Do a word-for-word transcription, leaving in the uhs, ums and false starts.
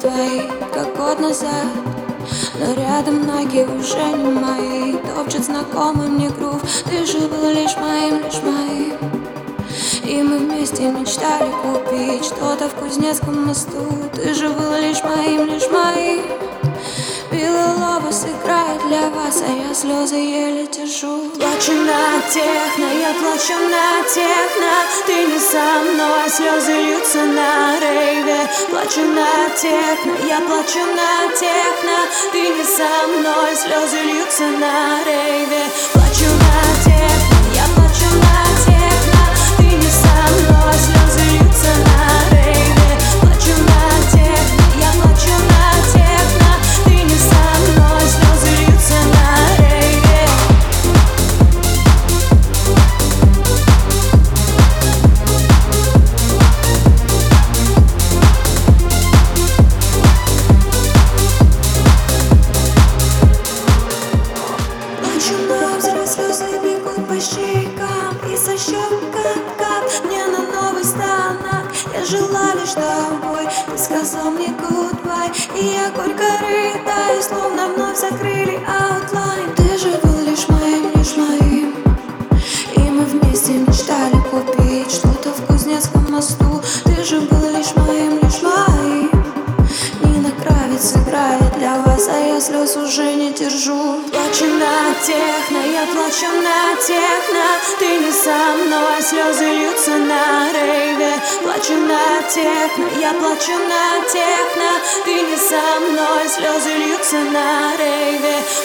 твои, как год назад. Но рядом ноги уже не мои, топчет знакомый мне грув. Ты же был лишь моим, лишь моим. И мы вместе мечтали купить что-то в Кузнецком мосту. Ты же был лишь моим, лишь моим. Белый лобос играет для вас, а я слезы еле держу. Плачу на техно, я плачу на техно. Ты не со мной, слезы льются на рейве. Плачу на техно, я плачу на техно. Ты не со мной, слезы льются на рейве. Плачу на техно, я плачу на техно. Ты не со мной, слезы льются на рейве. Плачу на техно, я плачу на техно. Ты не со мной, слезы льются на рейве. Плачу на взрыв, слезы бегут по щекам и со щек кап-кап мне на новый станок. Я жила лишь тобой, ты сказал мне goodbye, и я горько рыдаю, словно вновь закрыли аутлайн. Ты же был лишь моим, лишь моим. И мы вместе мечтали купить что-то в Кузнецком мосту. Ты же был лишь моим, лишь моим. Нина Кравец играет для вас, а я слез уже не держу. Плачу на техно, я плачу на техно. Ты не со мной, слезы льются на рейве. Плачу на техно, я плачу на техно. Ты не со мной, слезы льются на рейве.